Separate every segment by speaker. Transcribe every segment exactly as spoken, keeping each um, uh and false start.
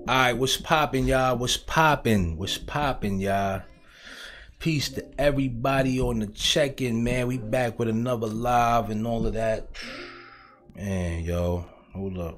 Speaker 1: Alright, what's poppin', y'all? What's poppin'? What's poppin', y'all? Peace to everybody on the check-in, man. We back with another live and all of that. Man, yo, hold up.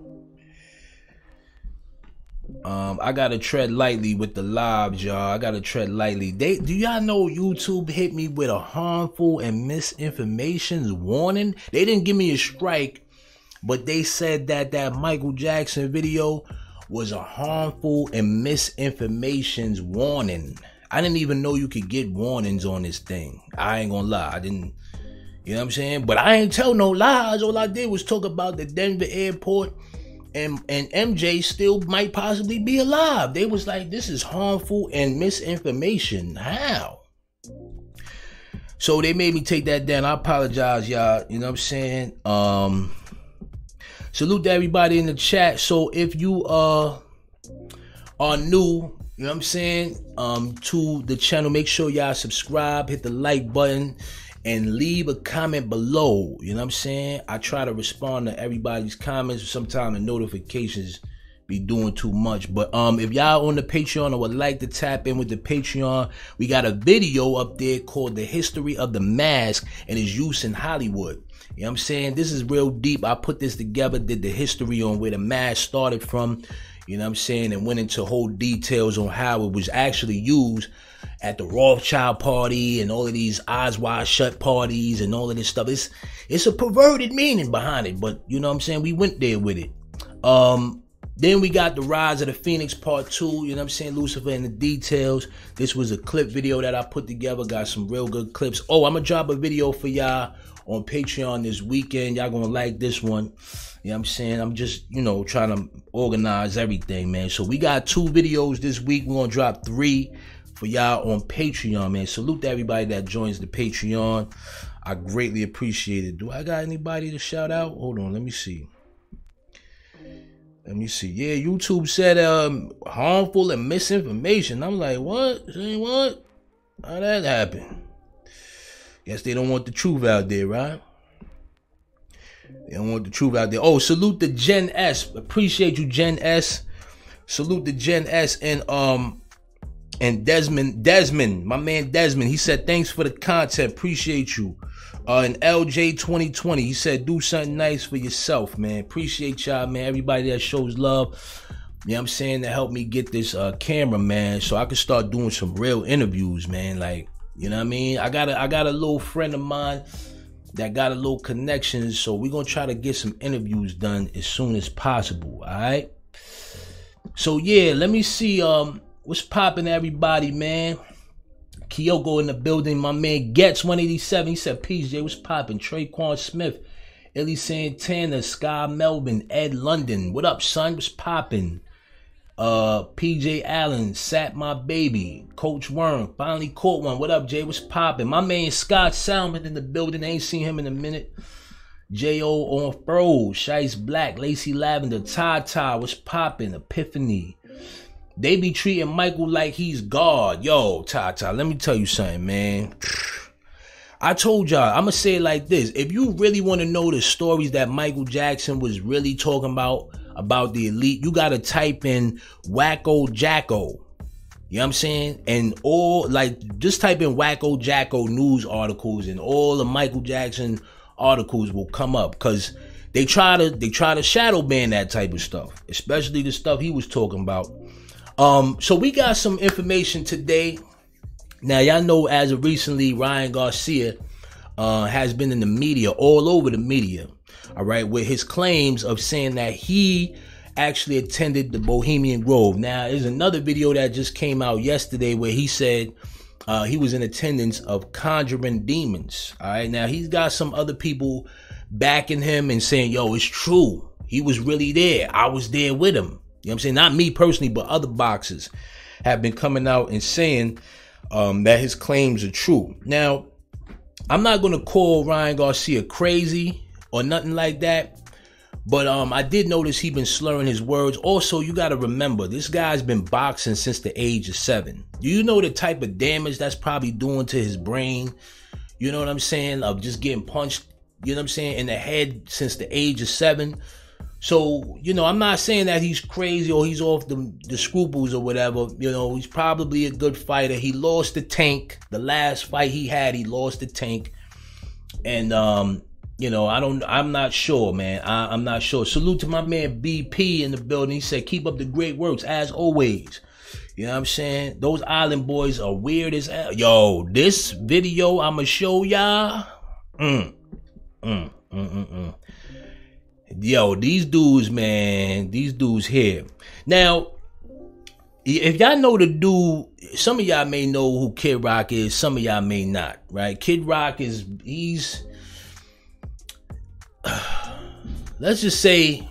Speaker 1: Um, I gotta tread lightly with the lives, y'all. I gotta tread lightly. They, do y'all know YouTube hit me with a harmful and misinformation warning? They didn't give me a strike, but they said that that Michael Jackson video was a harmful and misinformation warning. I didn't even know you could get warnings on this thing. I ain't gonna lie. I didn't, you know what I'm saying? But I ain't tell no lies. All I did was talk about the Denver airport and, and M J still might possibly be alive. They was like, this is harmful and misinformation. How? So they made me take that down. I apologize, y'all. You know what I'm saying? Um... Salute to everybody in the chat. So if you uh are new, you know what I'm saying, um, to the channel, make sure y'all subscribe, hit the like button, and leave a comment below. You know what I'm saying? I try to respond to everybody's comments. Sometimes the notifications be doing too much. But um, if y'all on the Patreon or would like to tap in with the Patreon, we got a video up there called The History of the Mask and its Use in Hollywood. You know what I'm saying? This is real deep. I put this together, did the history on where the mask started from, you know what I'm saying, and went into whole details on how it was actually used at the Rothschild party and all of these eyes wide shut parties and all of this stuff. It's it's a perverted meaning behind it, but you know what I'm saying? We went there with it. Um, then we got the Rise of the Phoenix part two, you know what I'm saying? Lucifer in the details. This was a clip video that I put together, got some real good clips. Oh, I'm gonna drop a video for y'all on Patreon this weekend. Y'all gonna like this one. You know what I'm saying? I'm just, you know, trying to organize everything, man. So we got two videos this week. We're gonna drop three for y'all on Patreon, man. Salute to everybody that joins the Patreon. I greatly appreciate it. Do I got anybody to shout out? Hold on, let me see. Let me see. Yeah, YouTube said um harmful and misinformation. I'm like, what? Say what? How that happen? Guess they don't want the truth out there, right? They don't want the truth out there. Oh, salute to Gen S. Appreciate you, Gen S. Salute to Gen S and um and Desmond. Desmond, my man Desmond. He said thanks for the content. Appreciate you. Uh, and L J twenty twenty. He said do something nice for yourself, man. Appreciate y'all, man. Everybody that shows love. You know what I'm saying, to help me get this uh camera, man, so I can start doing some real interviews, man. Like, you know what I mean? I got a, I got a little friend of mine that got a little connections, so we're going to try to get some interviews done as soon as possible, all right? So, yeah, let me see um what's popping, everybody, man. Kyoko in the building. My man Gets one eighty-seven. He said, P J, what's popping? Traquan Smith, Illy Santana, Sky Melvin, Ed London. What up, son? What's popping? Uh, P J Allen, Sat My Baby, Coach Worm, finally caught one. What up, Jay? What's poppin'? My man Scott Salmon in the building. Ain't seen him in a minute. J O on Fro, Shice Black, Lacey Lavender, Tata, what's poppin'? Epiphany. They be treating Michael like he's God. Yo, Tata, let me tell you something, man. I told y'all, I'm gonna say it like this. If you really want to know the stories that Michael Jackson was really talking about, about the elite, you gotta type in Wacko Jacko. You know what I'm saying? And all, like, just type in Wacko Jacko news articles and all the Michael Jackson articles will come up, because they try to they try to shadow ban that type of stuff, especially the stuff he was talking about. Um, so we got some information today. Now, y'all know as of recently, Ryan Garcia uh, has been in the media, all over the media. All right, with his claims of saying that he actually attended the Bohemian Grove. Now, there's another video that just came out yesterday where he said uh, he was in attendance of Conjuring Demons. All right, now he's got some other people backing him and saying, yo, it's true. He was really there. I was there with him. You know what I'm saying? Not me personally, but other boxers have been coming out and saying um, that his claims are true. Now, I'm not going to call Ryan Garcia crazy or nothing like that, but um, I did notice he been slurring his words. Also, you got to remember, this guy's been boxing since the age of seven. Do you know the type of damage that's probably doing to his brain? You know what I'm saying? Of just getting punched, you know what I'm saying, in the head since the age of seven. So, you know, I'm not saying that he's crazy or he's off the, the scruples or whatever. You know, he's probably a good fighter. He lost the Tank. The last fight he had, he lost the Tank. And, um, you know, I don't, I'm not sure, man. I, I'm not sure. Salute to my man B P in the building. He said, keep up the great works as always. You know what I'm saying? Those island boys are weird as hell. Yo, this video I'ma show y'all. Mm, mm, mm, mm, mm. Yo, these dudes, man, these dudes here. Now, if y'all know the dude, some of y'all may know who Kid Rock is, some of y'all may not, right? Kid Rock is, he's, let's just say,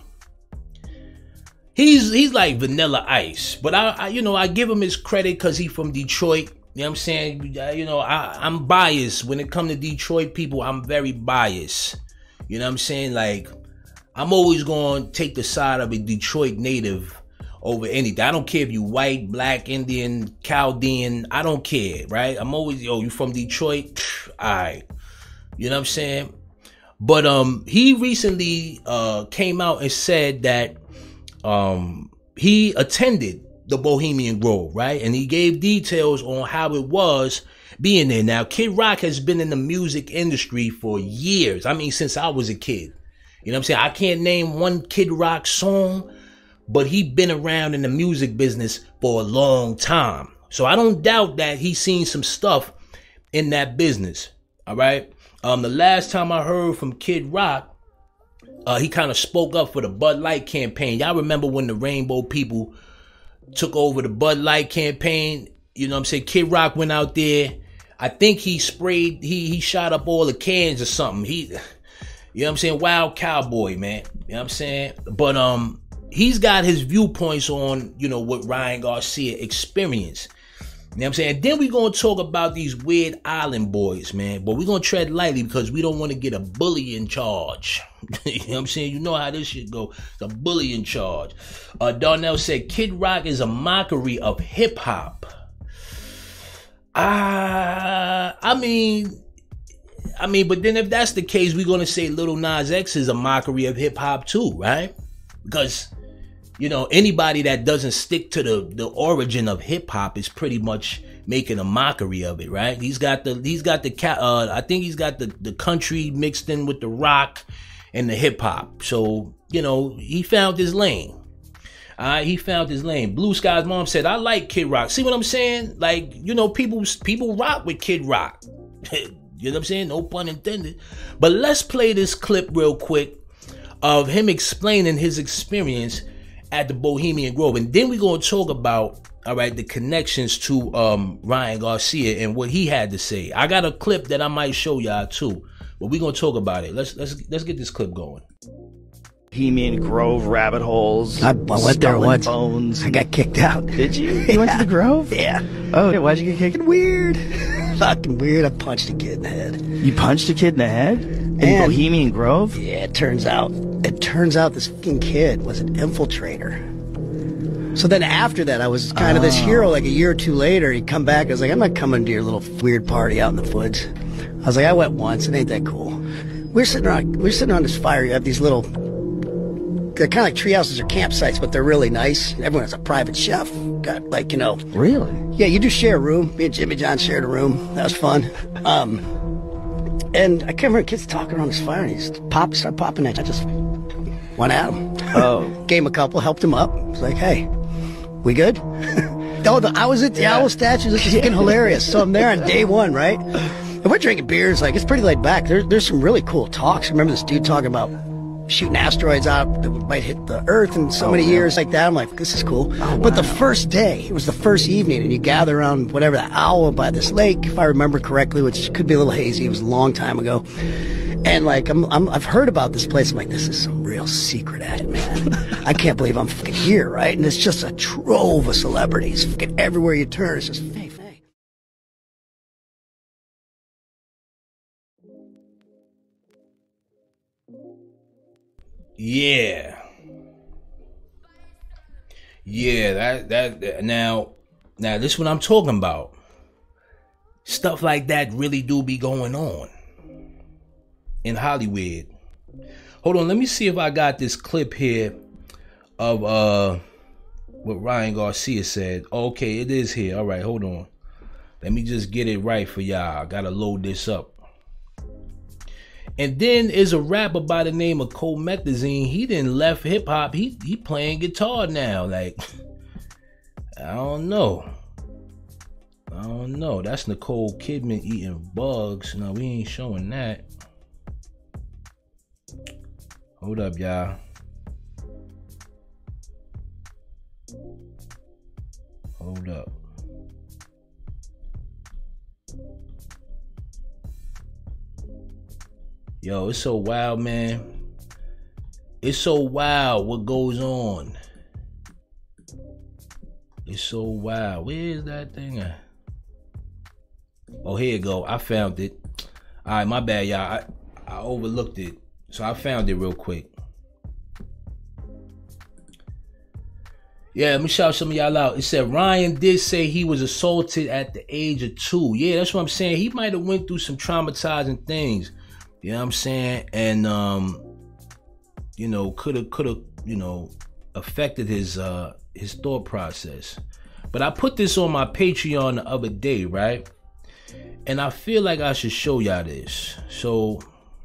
Speaker 1: he's he's like Vanilla Ice. But, I, I you know, I give him his credit because he's from Detroit. You know what I'm saying? You know, I, I'm biased. When it comes to Detroit people, I'm very biased. You know what I'm saying? Like, I'm always going to take the side of a Detroit native over anything. I don't care if you white, black, Indian, Chaldean. I don't care, right? I'm always, yo, you from Detroit? All right. You know what I'm saying? But um, he recently uh, came out and said that um, he attended the Bohemian Grove, right? And he gave details on how it was being there. Now, Kid Rock has been in the music industry for years. I mean, since I was a kid. You know what I'm saying? I can't name one Kid Rock song, but he been around in the music business for a long time. So I don't doubt that he's seen some stuff in that business. All right. Um, the last time I heard from Kid Rock, uh, he kind of spoke up for the Bud Light campaign. Y'all remember when the Rainbow people took over the Bud Light campaign? You know what I'm saying? Kid Rock went out there. I think he sprayed, he he shot up all the cans or something. He... You know what I'm saying? Wild cowboy, man. You know what I'm saying? But um, he's got his viewpoints on, you know, what Ryan Garcia experienced. You know what I'm saying? And then we're going to talk about these weird island boys, man. But we're going to tread lightly because we don't want to get a bully in charge. You know what I'm saying? You know how this shit go. The bully in charge. Uh, Darnell said, Kid Rock is a mockery of hip-hop. Ah, uh, I mean... I mean, but then if that's the case, we're going to say Lil Nas X is a mockery of hip hop too, right? Because, you know, anybody that doesn't stick to the, the origin of hip hop is pretty much making a mockery of it, right? He's got the, he's got the, uh, I think he's got the, the country mixed in with the rock and the hip hop. So, you know, he found his lane. Uh, he found his lane. Blue Sky's mom said, I like Kid Rock. See what I'm saying? Like, you know, people, people rock with Kid Rock. You know what I'm saying? No pun intended. But let's play this clip real quick of him explaining his experience at the Bohemian Grove. And then we're going to talk about, all right, the connections to um, Ryan Garcia and what he had to say. I got a clip that I might show y'all too. But we're going to talk about it. Let's let's let's get this clip going.
Speaker 2: Bohemian Grove rabbit holes.
Speaker 3: I, I went there once.
Speaker 2: Bones.
Speaker 3: I got kicked out.
Speaker 2: Did you? You
Speaker 3: yeah.
Speaker 2: went to the Grove?
Speaker 3: Yeah.
Speaker 2: Oh, why'd you get kicked?
Speaker 3: Weird. Fucking weird. I punched a kid in the head.
Speaker 2: You punched a kid in the head? In
Speaker 3: and,
Speaker 2: Bohemian Grove?
Speaker 3: Yeah, it turns out. It turns out this fucking kid was an infiltrator. So then after that, I was kind of oh. this hero. Like a year or two later, he'd come back. I was like, I'm not coming to your little weird party out in the woods. I was like, I went once. It ain't that cool. We're sitting around. We're sitting on this fire. You have these little. They're kind of like tree houses or campsites, but they're really nice. Everyone has a private chef. Got like, you know.
Speaker 2: Really?
Speaker 3: Yeah, you do share a room. Me and Jimmy John shared a room. That was fun. Um, and I can't remember kids talking around this fire, and he's pop, started popping it. I just went at him.
Speaker 2: Oh.
Speaker 3: Gave him a couple, helped him up. I was like, hey, we good? Oh, the, I was at the yeah. owl statue. This is fucking hilarious. So I'm there on day one, right? And we're drinking beers. Like, it's pretty laid back. There, there's some really cool talks. I remember this dude talking about shooting asteroids out that might hit the Earth in so oh, many yeah. years like that. I'm like, this is cool. Oh, wow. But the first day, it was the first evening, and you gather around whatever, the owl by this lake, if I remember correctly, which could be a little hazy. It was a long time ago. And like, I'm, I'm, I've heard about this place. I'm like, this is some real secret at it, man. I can't believe I'm fucking here, right? And it's just a trove of celebrities. Fucking everywhere you turn, it's just fake.
Speaker 1: Yeah. Yeah, that, that, that, now, now this is what I'm talking about. Stuff like that really do be going on in Hollywood. Hold on, let me see if I got this clip here of uh what Ryan Garcia said. Okay, it is here. All right, hold on. Let me just get it right for y'all. I gotta load this up. And then is a rapper by the name of Comethazine. He didn't left hip hop. He he playing guitar now. Like, I don't know. I don't know. That's Nicole Kidman eating bugs. No, we ain't showing that. Hold up, y'all. Hold up. Yo, it's so wild, man. It's so wild what goes on. It's so wild. Where is that thing at? Oh, here you go. I found it. All right, my bad, y'all. I, I overlooked it. So I found it real quick. Yeah, let me shout some of y'all out. It said Ryan did say he was assaulted at the age of two. Yeah, that's what I'm saying. He might have went through some traumatizing things. You know what I'm saying? And, um, you know, could have, could have, you know, affected his, uh, his thought process. But I put this on my Patreon the other day, right? And I feel like I should show y'all this. So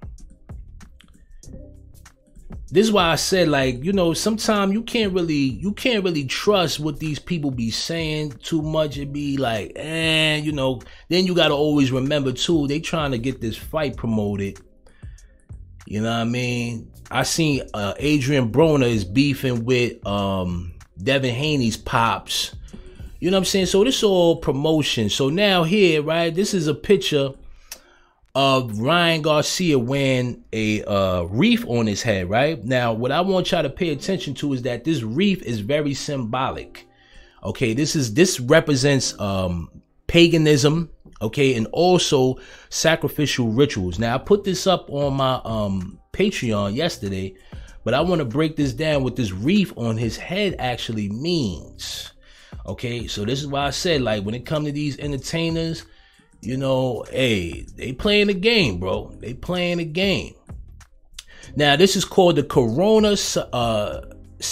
Speaker 1: this is why I said, like, you know, sometimes you can't really, you can't really trust what these people be saying too much. It be like, eh, you know, then you got to always remember too, they trying to get this fight promoted. You know what I mean? I seen uh, Adrian Broner is beefing with um, Devin Haney's pops. You know what I'm saying? So this is all promotion. So now here, right, this is a picture of Ryan Garcia wearing a uh, wreath on his head, right? Now, what I want y'all to pay attention to is that this wreath is very symbolic. Okay, this is this represents um, paganism, okay, and also sacrificial rituals. Now, I put this up on my um, Patreon yesterday, but I want to break this down what this wreath on his head actually means. Okay, so this is why I said, like, when it comes to these entertainers, you know, hey, they playing the game, bro. They playing the game. Now, this is called the Corona uh,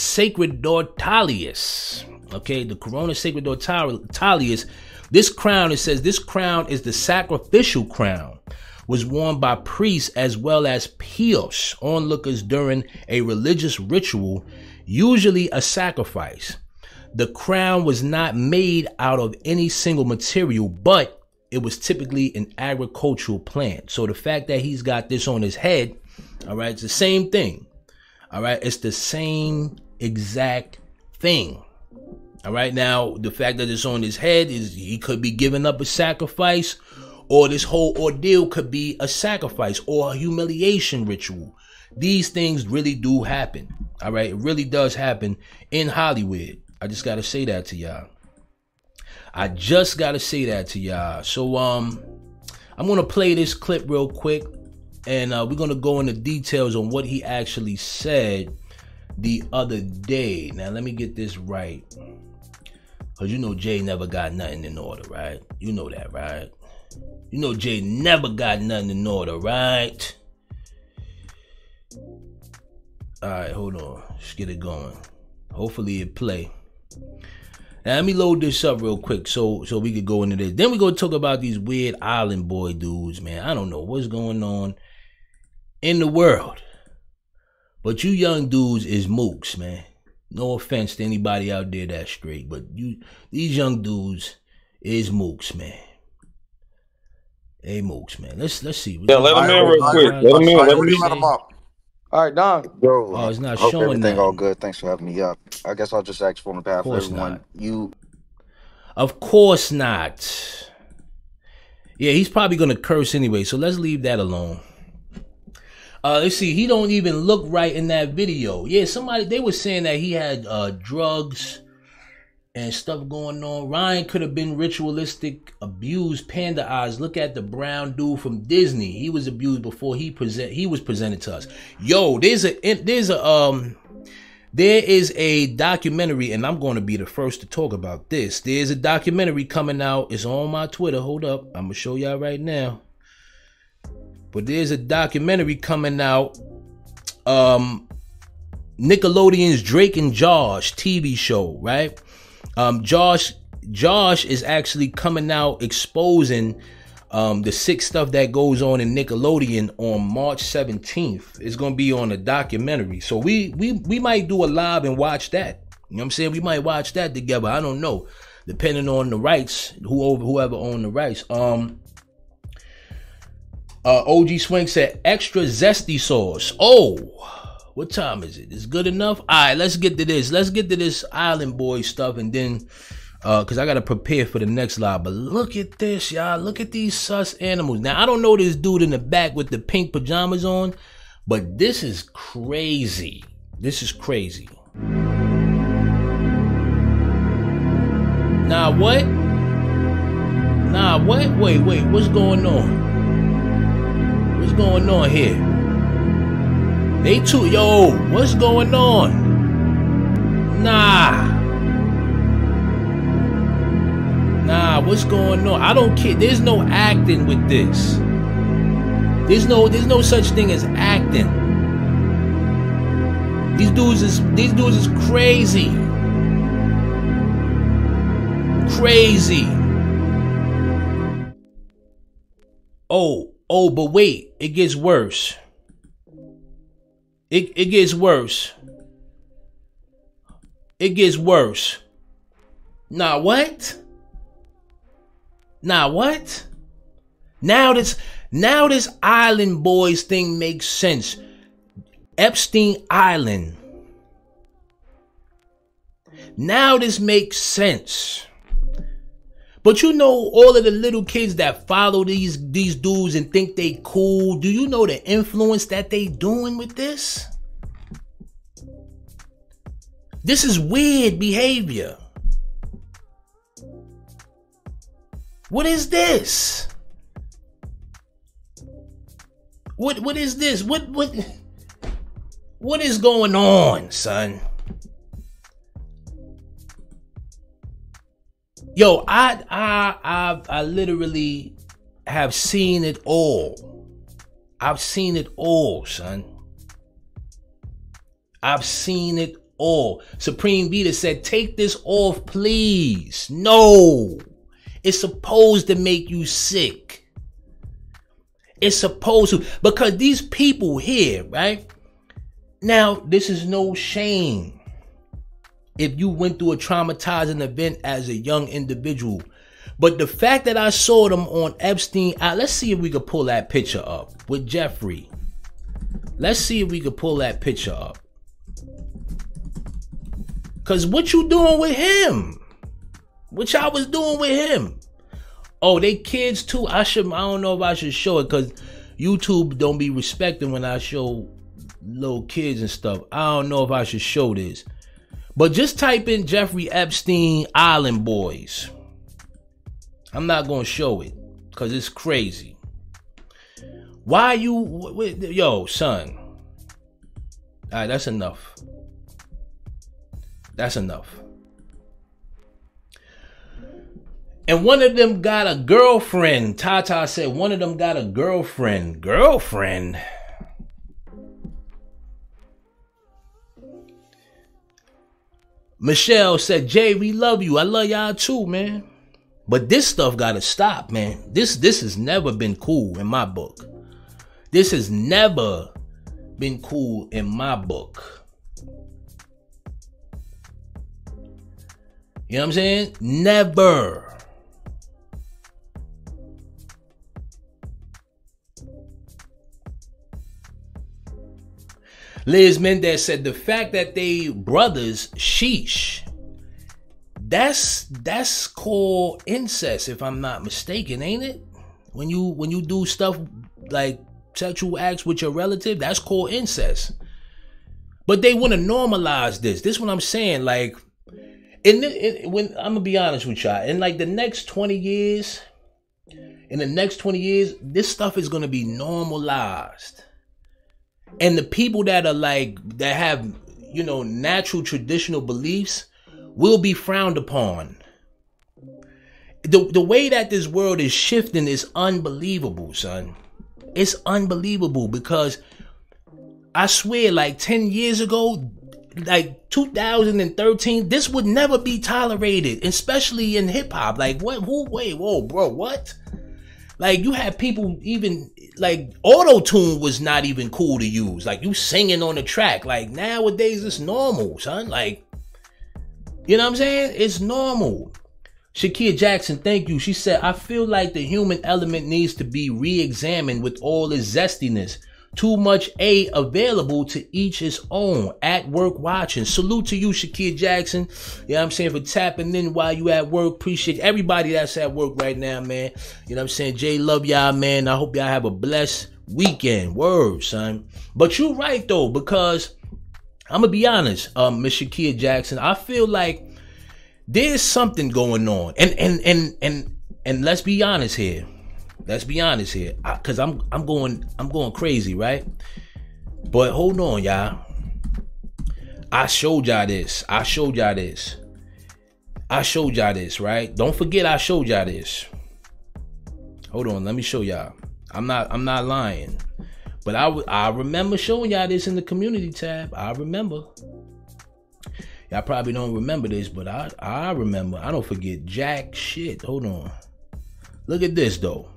Speaker 1: Sacerdotalius. Okay, the Corona Sacerdotalius. This crown, it says, this crown is the sacrificial crown. Was worn by priests as well as pious onlookers during a religious ritual, usually a sacrifice. The crown was not made out of any single material, but it was typically an agricultural plant. So the fact that he's got this on his head, all right, it's the same thing. All right, it's the same exact thing. All right, now the fact that it's on his head is he could be giving up a sacrifice, or this whole ordeal could be a sacrifice or a humiliation ritual. These things really do happen. All right, it really does happen in Hollywood. I just got to say that to y'all. I just got to say that to y'all. So um, I'm going to play this clip real quick, and uh, we're going to go into details on what he actually said the other day. Now, let me get this right. Because you know Jay never got nothing in order, right? You know that, right? You know Jay never got nothing in order, right? All right, hold on. Let's get it going. Hopefully it play. Now, let me load this up real quick so so we could go into this. Then we're going to talk about these weird island boy dudes, man. I don't know what's going on in the world. But you young dudes is mooks, man. No offense to anybody out there that's straight, but you these young dudes is mooks, man. Hey, mooks, man. Let's let's see.
Speaker 4: Yeah, let them in real quick. Let them in. Let me
Speaker 5: let them up. All right, Don.
Speaker 6: Yo,
Speaker 1: oh, it's not
Speaker 6: hope
Speaker 1: showing
Speaker 6: everything
Speaker 1: that.
Speaker 6: all good. Thanks for having me up. I guess I'll just ask for on behalf of everyone.
Speaker 1: Not.
Speaker 6: You,
Speaker 1: of course not. Yeah, he's probably gonna curse anyway, so let's leave that alone. Uh, let's see. He don't even look right in that video. Yeah, somebody they were saying that he had uh, drugs and stuff going on. Ryan could have been ritualistic, abused panda eyes. Look at the brown dude from Disney. He was abused before he present. He was presented to us. Yo, there's a there's a um there is a documentary, and I'm going to be the first to talk about this. There's a documentary coming out. It's on my Twitter. Hold up, I'm gonna show y'all right now. But there's a documentary coming out um, Nickelodeon's Drake and Josh T V show, right? Um, Josh, Josh is actually coming out exposing um, the sick stuff that goes on in Nickelodeon on March seventeenth. It's gonna be on a documentary, so we we we might do a live and watch that. You know what I'm saying? We might watch that together. I don't know, depending on the rights, whoever whoever own the rights. Um. Uh, O G Swing said extra zesty sauce. Oh, what time is it? It's good enough? All right, let's get to this. Let's get to this Island Boy stuff, and then, uh, cause I gotta prepare for the next live. But look at this, y'all. Look at these sus animals. Now I don't know this dude in the back with the pink pajamas on, but this is crazy. This is crazy. Nah, what? Nah, what? Wait, wait. What's going on? What's going on here? They too, yo, what's going on? Nah. Nah, what's going on? I don't care. There's no acting with this. There's no, there's no such thing as acting. These dudes is, these dudes is crazy. Crazy. Oh. Oh, but wait, it gets worse. It it gets worse. It gets worse. Nah, what? Nah, what? Now this now this Island Boys thing makes sense. Epstein Island. Now this makes sense. But you know all of the little kids that follow these these dudes and think they cool. Do you know the influence that they doing with this? This is weird behavior. What is this? What what is this? What what what is going on, son? Yo, I, I, I, I literally have seen it all. I've seen it all, son. I've seen it all. Supreme Vita said, take this off, please. No. It's supposed to make you sick. It's supposed to. Because these people here, right? Now, this is no shame. If you went through a traumatizing event as a young individual. But the fact that I saw them on Epstein, uh, let's see if we could pull that picture up with Jeffrey. Let's see if we could pull that picture up. Cause what you doing with him? What y'all was doing with him? Oh, they kids too. I should. I don't know if I should show it cause YouTube don't be respecting when I show little kids and stuff. I don't know if I should show this. But just type in Jeffrey Epstein Island Boys. I'm not going to show it because it's crazy. Why you... Yo, son. All right, that's enough. That's enough. And one of them got a girlfriend. Tata said one of them got a girlfriend. Girlfriend? Michelle said, Jay, we love you. I love y'all too, man. But this stuff gotta stop, man. This this has never been cool in my book. This has never been cool in my book. You know what I'm saying? Never. Liz Mendez said the fact that they brothers, sheesh, that's that's called incest, if I'm not mistaken, ain't it? When you when you do stuff like sexual acts with your relative, that's called incest. But they want to normalize this. This is what I'm saying. Like, in, in when I'm gonna be honest with y'all, in like the next twenty years, in the next twenty years, this stuff is gonna be normalized. And the people that are like, that have, you know, natural traditional beliefs will be frowned upon. The, the way that this world is shifting is unbelievable, son. It's unbelievable because I swear, like ten years ago, like two thousand thirteen, this would never be tolerated, especially in hip hop. Like, what? Who? Wait, whoa, bro, what? Like, you had people even, like, auto-tune was not even cool to use. Like, you singing on the track. Like, nowadays, it's normal, son. Like, you know what I'm saying? It's normal. Shakia Jackson, thank you. She said, I feel like the human element needs to be re-examined with all its zestiness. Too much A available to each his own. At work watching. Salute to you, Shakia Jackson. You know what I'm saying? For tapping in while you at work. Appreciate everybody that's at work right now, man. You know what I'm saying? Jay, love y'all, man. I hope y'all have a blessed weekend. Word, son. But you right, though, because I'm going to be honest, um, Miss Shakia Jackson. I feel like there's something going on. And, and, and, and, and let's be honest here. Let's be honest here, I, cause I'm I'm going I'm going crazy, right? But hold on, y'all. I showed y'all this. I showed y'all this. I showed y'all this, right? Don't forget I showed y'all this. Hold on, let me show y'all. I'm not I'm not lying, but I I remember showing y'all this in the community tab. I remember. Y'all probably don't remember this, but I I remember. I don't forget jack shit. Hold on. Look at this though.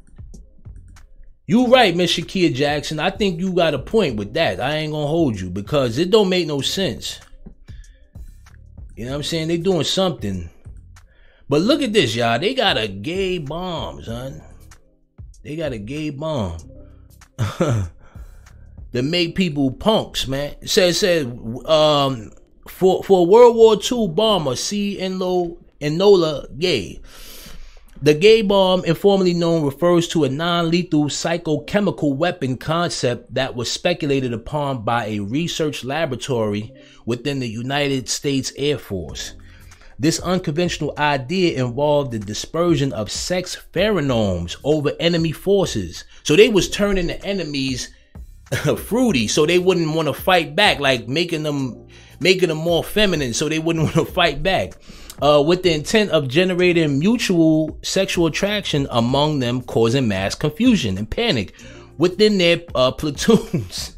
Speaker 1: You right, Miss Shakia Jackson. I think you got a point with that. I ain't gonna hold you because it don't make no sense. You know what I'm saying? They doing something. But look at this, y'all. They got a gay bomb, son. They got a gay bomb. That make people punks, man. It says, says um, for, for World War Two bomber, C. Enlo, Enola Gay. The gay bomb, informally known, refers to a non-lethal psychochemical weapon concept that was speculated upon by a research laboratory within the United States Air Force. This unconventional idea involved the dispersion of sex pheromones over enemy forces. So they was turning the enemies fruity so they wouldn't want to fight back, like making them making them more feminine so they wouldn't want to fight back. Uh, with the intent of generating mutual sexual attraction among them, causing mass confusion and panic within their uh, platoons.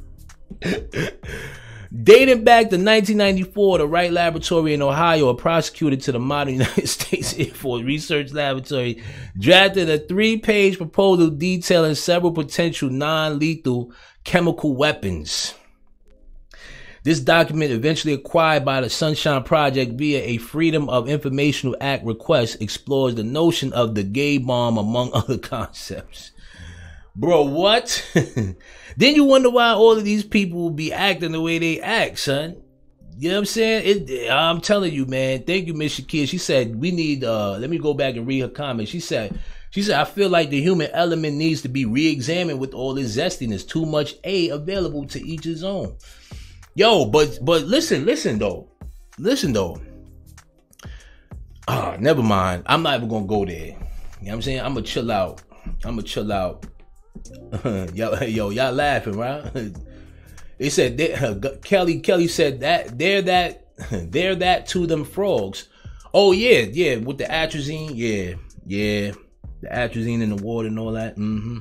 Speaker 1: Dating back to nineteen ninety-four, the Wright Laboratory in Ohio, a prosecutor to the modern United States Air Force Research Laboratory, drafted a three-page proposal detailing several potential non-lethal chemical weapons. This document, eventually acquired by the Sunshine Project via a Freedom of Information Act request, explores the notion of the gay bomb among other concepts. Bro, what? Then you wonder why all of these people be acting the way they act, son. You know what I'm saying? It, I'm telling you, man. Thank you, Miss Shakia. She said, we need, uh, let me go back and read her comment. She said, she said, I feel like the human element needs to be re-examined with all this zestiness. Too much A available to each his own. Yo, but but listen, listen though. Listen though. Ah, never mind. I'm not even gonna go there. You know what I'm saying? I'm gonna chill out. I'm gonna chill out. yo, yo, y'all laughing, right? They said they, uh, Kelly Kelly said that they're that they're that to them frogs. Oh yeah, yeah, with the atrazine, yeah, yeah. The atrazine in the water and all that. Mm-hmm.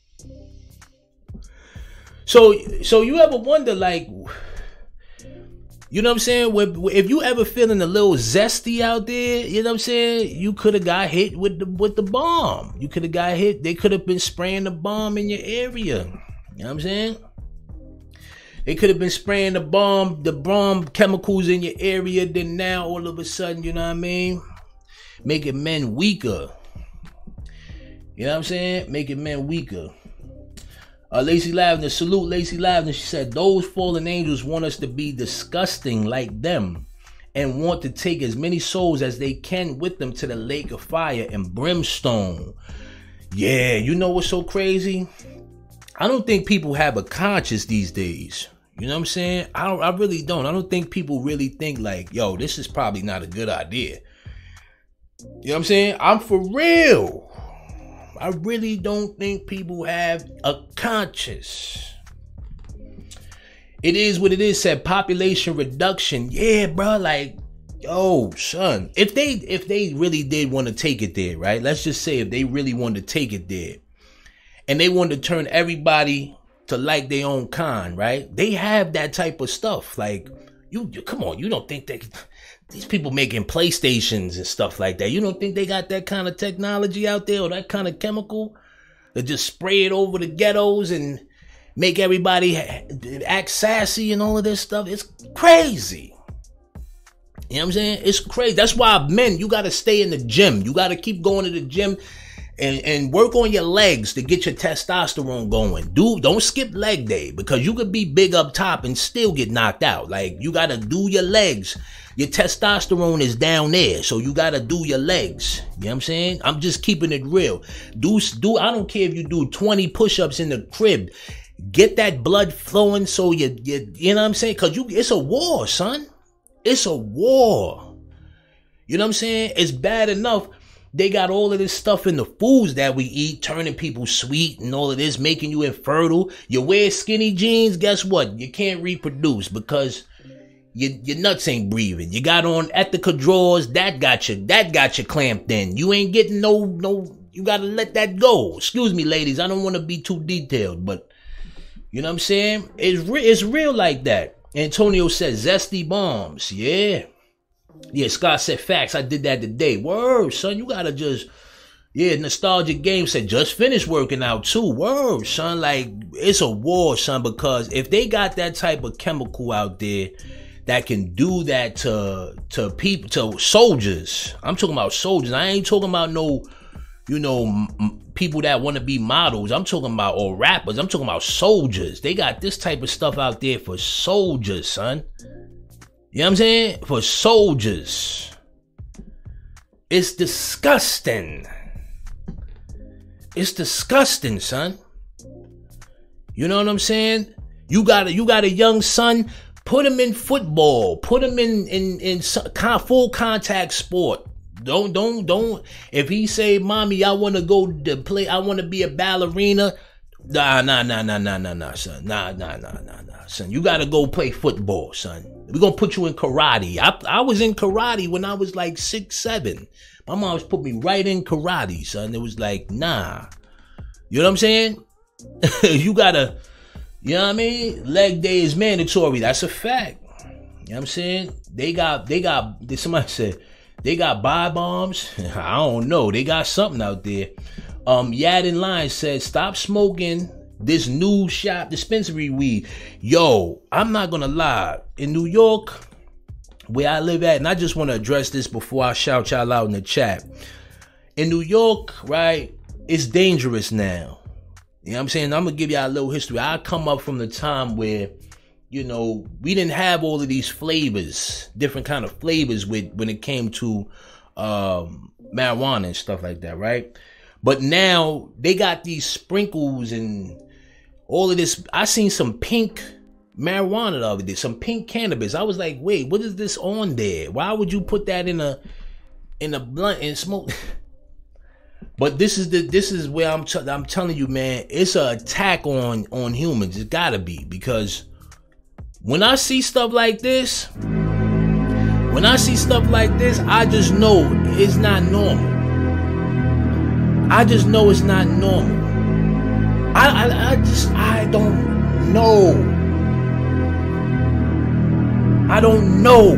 Speaker 1: So so you ever wonder, like, you know what I'm saying? If you ever feeling a little zesty out there, you know what I'm saying? You could have got hit with the with the bomb. You could have got hit. They could have been spraying the bomb in your area. You know what I'm saying? They could have been spraying the bomb, the bomb chemicals in your area. Then now all of a sudden, you know what I mean? Making men weaker. You know what I'm saying? Making men weaker. Uh, Lacey Lavender, salute Lacey Lavender. She said, those fallen angels want us to be disgusting like them and want to take as many souls as they can with them to the lake of fire and brimstone. Yeah, you know what's so crazy? I don't think people have a conscience these days. You know what I'm saying? I don't, I really don't. I don't think people really think like, yo, this is probably not a good idea. You know what I'm saying? I'm for real. I really don't think people have a conscience. It is what it is, said population reduction. Yeah, bro, like, yo, son. If they if they really did want to take it there, right? Let's just say if they really wanted to take it there and they wanted to turn everybody to like their own kind, right? They have that type of stuff. Like, you, you come on, you don't think that these people making PlayStations and stuff like that, you don't think they got that kind of technology out there or that kind of chemical that just spray it over the ghettos and make everybody act sassy and all of this stuff? It's crazy. You know what I'm saying? It's crazy. That's why, men, you got to stay in the gym. You got to keep going to the gym and, and work on your legs to get your testosterone going. Dude, don't skip leg day, because you could be big up top and still get knocked out. Like, you got to do your legs. Your testosterone is down there, so you got to do your legs. You know what I'm saying? I'm just keeping it real. Do, do, I don't care if you do twenty push-ups in the crib. Get that blood flowing so you, you, you know what I'm saying? Because you, it's a war, son. It's a war. You know what I'm saying? It's bad enough they got all of this stuff in the foods that we eat, turning people sweet and all of this, making you infertile. You wear skinny jeans, guess what? You can't reproduce because your, your nuts ain't breathing. You got on ethical drawers, that got you, that got you clamped in. You ain't getting no, no, you gotta let that go. Excuse me, ladies, I don't want to be too detailed, but you know what I'm saying? It's, re- it's real like that. Antonio said zesty bombs. Yeah. Yeah, Scott said facts. I did that today. Word, son. You gotta just, yeah, Nostalgic Game said just finished working out too. Word, son. Like, it's a war, son, because if they got that type of chemical out there that can do that to, to people, to soldiers. I'm talking about soldiers. I ain't talking about no, you know, m- people that want to be models. I'm talking about, or rappers. I'm talking about soldiers. They got this type of stuff out there for soldiers, son. You know what I'm saying? For soldiers. It's disgusting. It's disgusting, son. You know what I'm saying? You got a, you got a young son, put him in football. Put him in, in, in full contact sport. Don't, don't, don't. If he say, mommy, I want to go to play, I want to be a ballerina. Nah, nah, nah, nah, nah, nah, nah, son. Nah, nah, nah, nah, nah, son. You got to go play football, son. We're going to put you in karate. I, I was in karate when I was like six, seven. My mom put me right in karate, son. It was like, nah. You know what I'm saying? You got to, you know what I mean? Leg day is mandatory. That's a fact. You know what I'm saying? They got, they got, somebody said, they got buy bombs. I don't know. They got something out there. Um, Yadin Line said, stop smoking this new shop dispensary weed. Yo, I'm not gonna lie. In New York, where I live at, and I just want to address this before I shout y'all out in the chat. In New York, right, it's dangerous now. You know what I'm saying? I'm gonna give y'all a little history. I come up from the time where, you know, we didn't have all of these flavors, different kind of flavors with when it came to um, marijuana and stuff like that, right? But now they got these sprinkles and all of this. I seen some pink marijuana the other day, some pink cannabis. I was like, wait, what is this on there? Why would you put that in a in a blunt and smoke? But this is the this is where I'm t- I'm telling you, man, it's an attack on on humans. It's gotta be, because when I see stuff like this, when I see stuff like this, I just know it's not normal. I just know it's not normal. I, I, I just, I don't know. I don't know.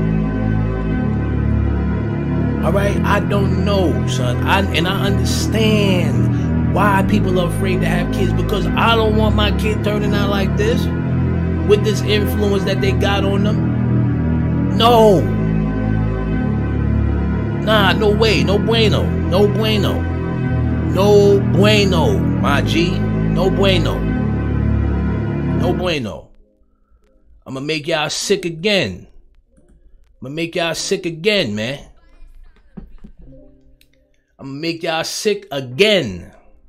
Speaker 1: All right? I don't know, son. I, and I understand why people are afraid to have kids, because I don't want my kid turning out like this with this influence that they got on them. No. Nah, no way. No bueno. No bueno. No bueno, my G. No bueno. No bueno. I'm gonna make y'all sick again. I'm gonna make y'all sick again, man. I'm gonna make y'all sick again.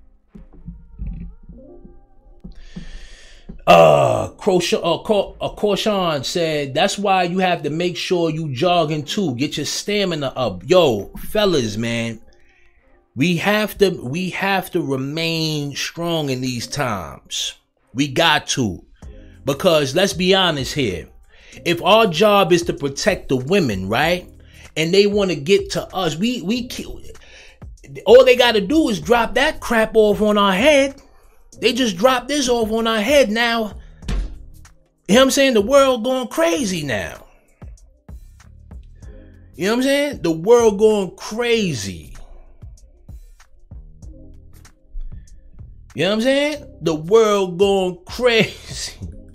Speaker 1: Uh, Croshawn, uh, uh, Croshawn said, that's why you have to make sure you jogging too. Get your stamina up. Yo, fellas, man. We have to, we have to remain strong in these times. We got to. Because let's be honest here. If our job is to protect the women, right? And they want to get to us, we, we, all they got to do is drop that crap off on our head. They just dropped this off on our head now. You know what I'm saying? The world going crazy now. You know what I'm saying? The world going crazy. You know what I'm saying? The world going crazy.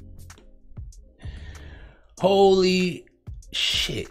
Speaker 1: Holy shit.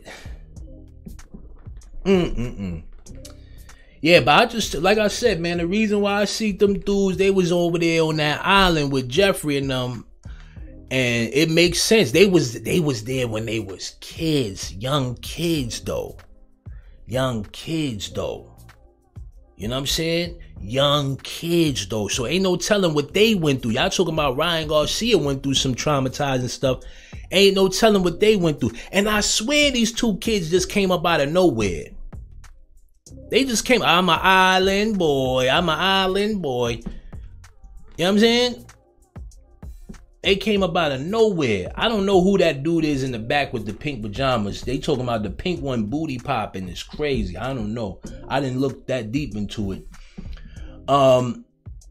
Speaker 1: Mm-mm-mm. Yeah, but I just, like I said, man, the reason why I see them dudes, they was over there on that island with Jeffrey and them, and it makes sense. They was they was there when they was kids, young kids though. Young kids though. You know what I'm saying? Young kids though. So ain't no telling what they went through. Y'all talking about Ryan Garcia went through some traumatizing stuff. Ain't no telling what they went through. And I swear these two kids just came up out of nowhere. They just came, I'm an island boy. I'm an island boy. You know what I'm saying? They came up out of nowhere. I don't know who that dude is in the back with the pink pajamas. They talking about the pink one booty popping. It's crazy. I don't know. I didn't look that deep into it. Um,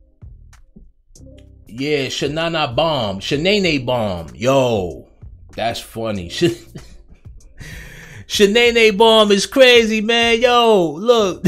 Speaker 1: yeah, Shanana Bomb. Shanae Bomb. Yo, that's funny. Shanae Bomb is crazy, man. Yo, look.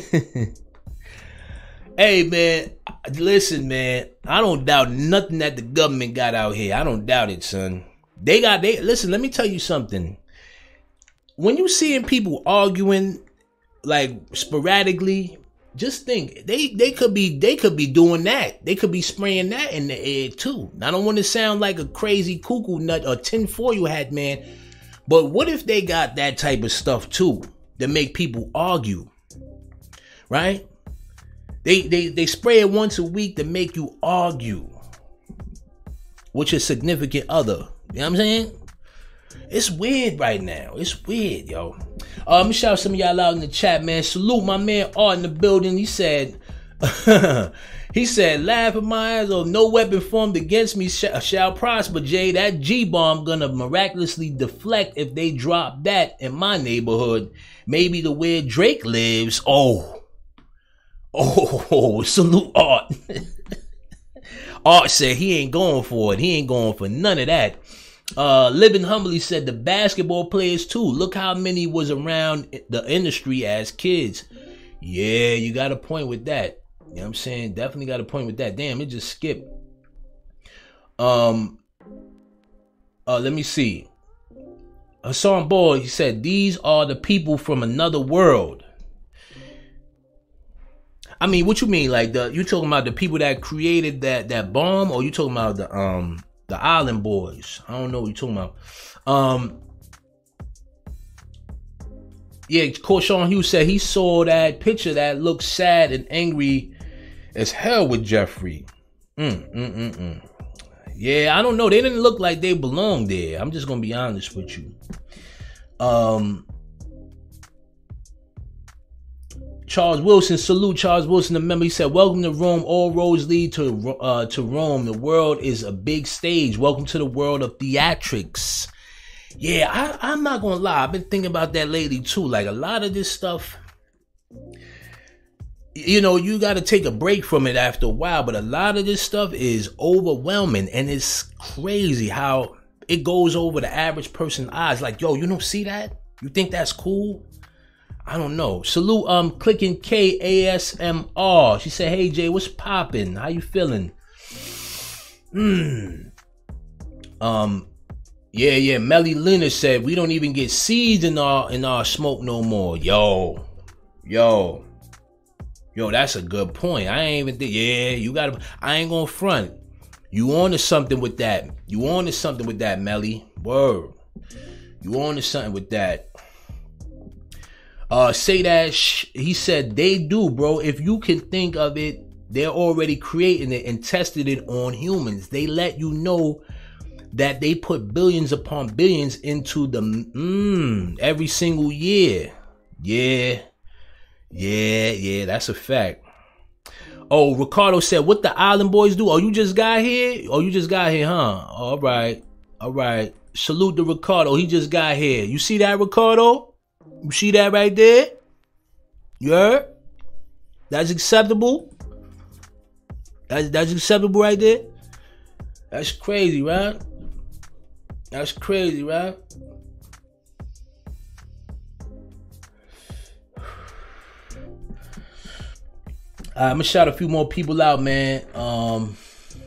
Speaker 1: Hey, man. Listen, man. I don't doubt nothing that the government got out here. I don't doubt it, son. They got, they, listen, let me tell you something. When you seeing people arguing, like, sporadically, just think, they, they could be, they could be doing that. They could be spraying that in the air, too. I don't want to sound like a crazy cuckoo nut or tinfoil hat, man. But what if they got that type of stuff too to make people argue, right? They they they spray it once a week to make you argue with your significant other. You know what I'm saying? It's weird right now. It's weird, yo. Uh, let me shout some of y'all out in the chat, man. Salute my man Art in the building. He said, he said, laugh at my eyes or no weapon formed against me sh- shall prosper, Jay. That G-bomb gonna miraculously deflect if they drop that in my neighborhood. Maybe the where Drake lives. Oh. Oh, salute Art. Art said he ain't going for it. He ain't going for none of that. Uh, Living Humbly said the basketball players too. Look how many was around the industry as kids. Yeah, you got a point with that. You know what I'm saying? Definitely got a point with that. Damn, it just skipped. Um, uh, let me see. Hassan Boy, he said, these are the people from another world. I mean, what you mean? Like, the you talking about the people that created that that bomb, or you talking about the um the Island Boys? I don't know what you talking about. Um, yeah, Corshawn Hughes said he saw that picture that looked sad and angry as hell with Jeffrey. Mm, mm, mm, mm. Yeah, I don't know. They didn't look like they belonged there. I'm just gonna be honest with you. Um. Charles Wilson, salute Charles Wilson, the member. He said, welcome to Rome. All roads lead to uh, to Rome. The world is a big stage. Welcome to the world of theatrics. Yeah, I, I'm not going to lie. I've been thinking about that lately, too. Like, a lot of this stuff, you know, you got to take a break from it after a while. But a lot of this stuff is overwhelming. And it's crazy how it goes over the average person's eyes. Like, yo, you don't see that? You think that's cool? I don't know. Salute, um, clicking K A S M R. She said, hey, Jay, what's poppin'? How you feeling? Hmm. Um, yeah, yeah. Melly Lena said, we don't even get seeds in our, in our smoke no more. Yo, yo, yo, that's a good point. I ain't even think, yeah, you gotta, I ain't gonna front. You on to something with that. You on to something with that, Melly. Word. You on to something with that. Uh, say that sh- he said they do, bro. If you can think of it, they're already creating it and tested it on humans. They let you know that they put billions upon billions into the mm, every single year. Yeah, yeah, yeah. That's a fact. Oh, Ricardo said, "What the Island Boys do? Oh, you just got here? Oh, you just got here, huh? All right, all right. Salute to Ricardo. He just got here. You see that, Ricardo? You see that right there? You heard? That's acceptable. That's that's acceptable right there. That's crazy, right? That's crazy, right? Right, I'm gonna shout a few more people out, man. Um,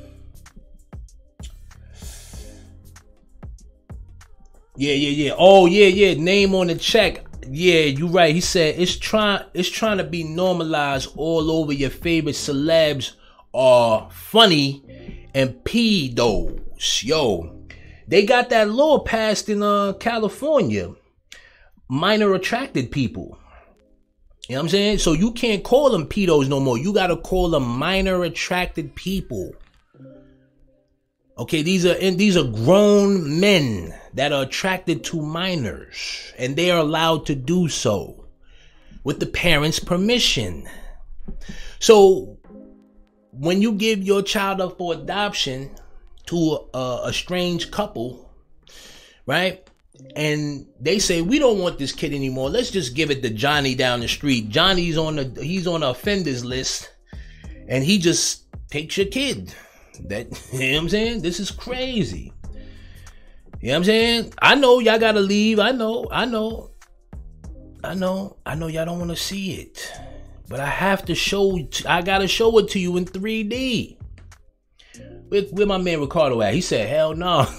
Speaker 1: yeah, yeah, yeah. Oh, yeah, yeah. Name on the check. Yeah, you right. He said it's trying. It's trying to be normalized all over. Your favorite celebs are funny and pedos. Yo, they got that law passed in uh California. Minor attracted people. You know what I'm saying? So you can't call them pedos no more. You got to call them minor attracted people. Okay, these are and these are grown men that are attracted to minors, and they are allowed to do so with the parents' permission. So when you give your child up for adoption to a, a strange couple, right? And they say, we don't want this kid anymore. Let's just give it to Johnny down the street. Johnny's on the he's on the offenders list, and he just takes your kid. That, you know what I'm saying? This is crazy. You know what I'm saying? I know y'all gotta leave. I know, I know, I know, I know y'all don't want to see it. But I have to show I gotta show it to you in three D. Where, where my man Ricardo at? He said, hell no.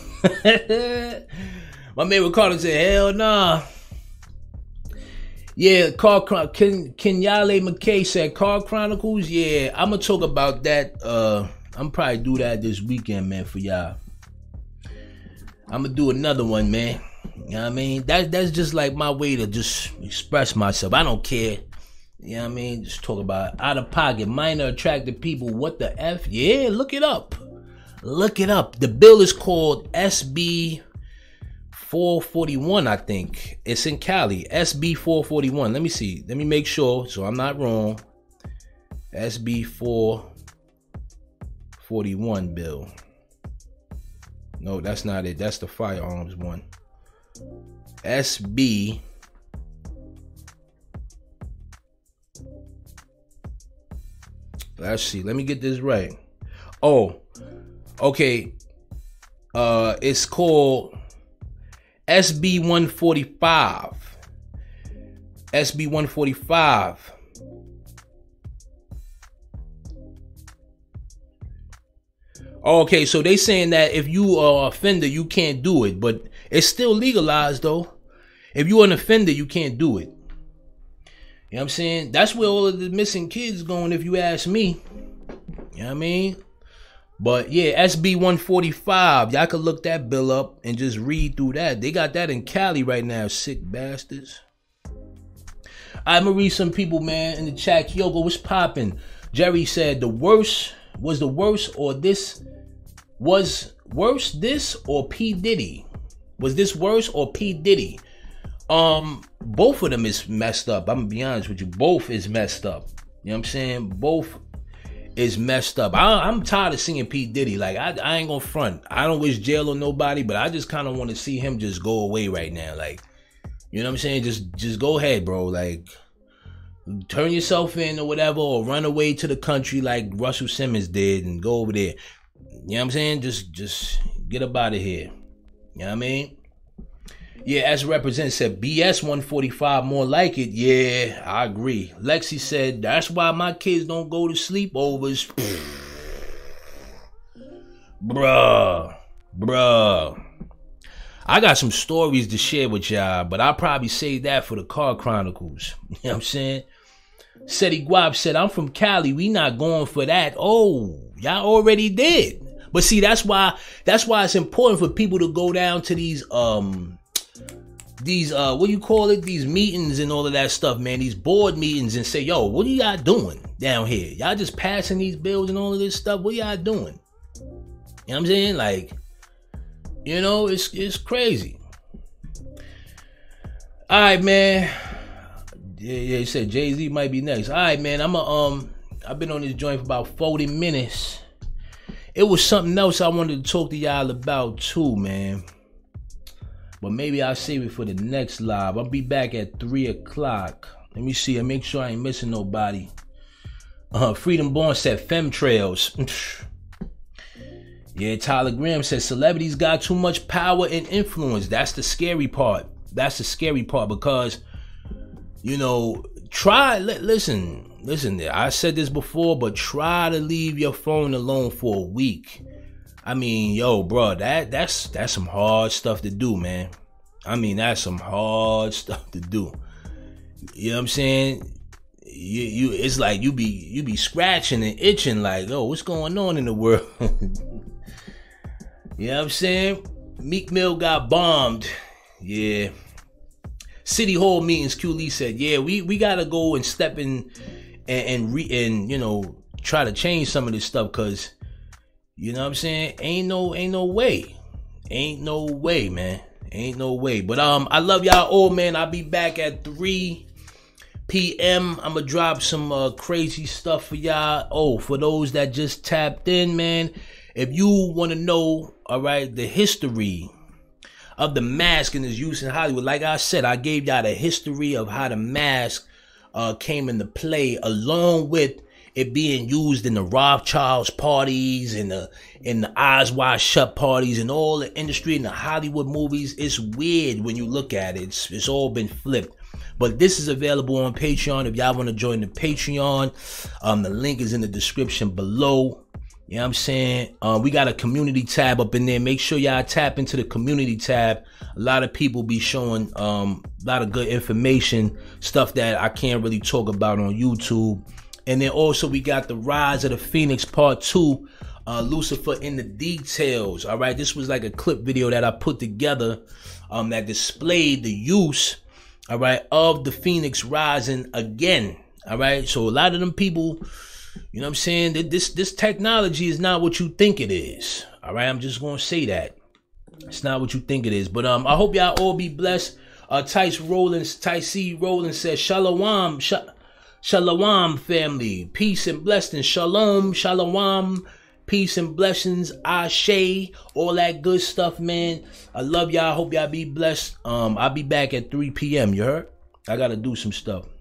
Speaker 1: My man Ricardo said, hell nah. Yeah, Car Chron- Ken- Kenyale McKay said, Car Chronicles, yeah, I'm going to talk about that. Uh, I'm probably do that this weekend, man, for y'all. I'm going to do another one, man. You know what I mean? That, that's just like my way to just express myself. I don't care. You know what I mean? Just talk about out of pocket, minor attractive people. What the F? Yeah, look it up. Look it up. The bill is called S B four forty-one, I think. It's in Cali. S B four forty-one. Let me see. Let me make sure so I'm not wrong. S B four forty-one bill. No, that's not it. That's the firearms one. S B Let's see. Let me get this right. Oh, okay. Uh, it's called S B one forty-five. S B one forty-five. Okay, so they saying that if you are an offender, you can't do it, but it's still legalized though. If you're an offender, you can't do it. You know what I'm saying? That's where all of the missing kids going, if you ask me. You know what I mean? But yeah, S B one forty-five. Y'all could look that bill up and just read through that. They got that in Cali right now, sick bastards. I'm gonna read some people, man, in the chat. Yoga, what's popping? Jerry said the worst was the worst or this was worse this or P. Diddy? Was this worse or P. Diddy? Um, both of them is messed up. I'm gonna be honest with you. Both is messed up. You know what I'm saying? Both is messed up. I, I'm tired of seeing P. Diddy. Like, I, I ain't gonna front. I don't wish jail on nobody, but I just kind of want to see him just go away right now. Like, you know what I'm saying? Just, just go ahead, bro. Like, turn yourself in or whatever, or run away to the country like Russell Simmons did and go over there. You know what I'm saying? Just, just get up out of here. You know what I mean? Yeah, as representative said, B S one forty-five, more like it. Yeah, I agree. Lexi said, that's why my kids don't go to sleepovers. Bruh. Bruh. I got some stories to share with y'all, but I'll probably save that for the Car Chronicles. You know what I'm saying? Seti Guap said, I'm from Cali. We not going for that. Oh, y'all already did. But see, that's why that's why it's important for people to go down to these um these uh what do you call it? These meetings and all of that stuff, man. These board meetings, and say, yo, what are y'all doing down here? Y'all just passing these bills and all of this stuff. What y'all doing? You know what I'm saying? Like, you know, it's it's crazy. All right, man. Yeah, yeah, you said Jay-Z might be next. All right, man. I'm a um I've been on this joint for about forty minutes. It was something else I wanted to talk to y'all about too, man. But maybe I'll save it for the next live. I'll be back at three o'clock. Let me see. I make sure I ain't missing nobody. Uh, Freedom Born said femtrails. Yeah, Tyler Graham says celebrities got too much power and influence. That's the scary part. That's the scary part because, you know, try, li- listen, listen, I said this before, but try to leave your phone alone for a week. I mean, yo, bro, that that's that's some hard stuff to do, man. I mean, that's some hard stuff to do. You know what I'm saying? You you it's like you be you be scratching and itching like, oh, what's going on in the world? You know what I'm saying? Meek Mill got bombed. Yeah. City Hall meetings, Q Lee said, yeah, we, we gotta go and step in and and, re, and you know try to change some of this stuff, cause you know what I'm saying? Ain't no ain't no way. Ain't no way, man. Ain't no way. But um I love y'all all, man. I'll be back at three p.m. I'm gonna drop some uh, crazy stuff for y'all. Oh, for those that just tapped in, man, if you want to know, all right, the history of the mask and its use in Hollywood, like I said, I gave y'all the history of how the mask uh, came into play, along with it being used in the Rothschilds parties and the in the Eyes Wide Shut parties and all the industry in the Hollywood movies. It's weird when you look at it. It's, it's all been flipped. But this is available on Patreon. If y'all want to join the Patreon, um, the link is in the description below. You know what I'm saying? Uh, we got a community tab up in there. Make sure y'all tap into the community tab. A lot of people be showing um, a lot of good information, stuff that I can't really talk about on YouTube. And then also we got the Rise of the Phoenix Part two, uh, Lucifer in the Details. All right, this was like a clip video that I put together um, that displayed the use, all right, of the Phoenix rising again. All right, so a lot of them people, you know what I'm saying, that this this technology is not what you think it is. All right, I'm just gonna say that it's not what you think it is. But um, I hope y'all all be blessed. Uh, Tice Rollins, Tice C. Rollins says Shalom, sh- Shalom, family, peace and blessings. Shalom, Shalom, peace and blessings. Ashe, all that good stuff, man. I love y'all. Hope y'all be blessed. Um, I'll be back at three p.m. You heard? I gotta do some stuff.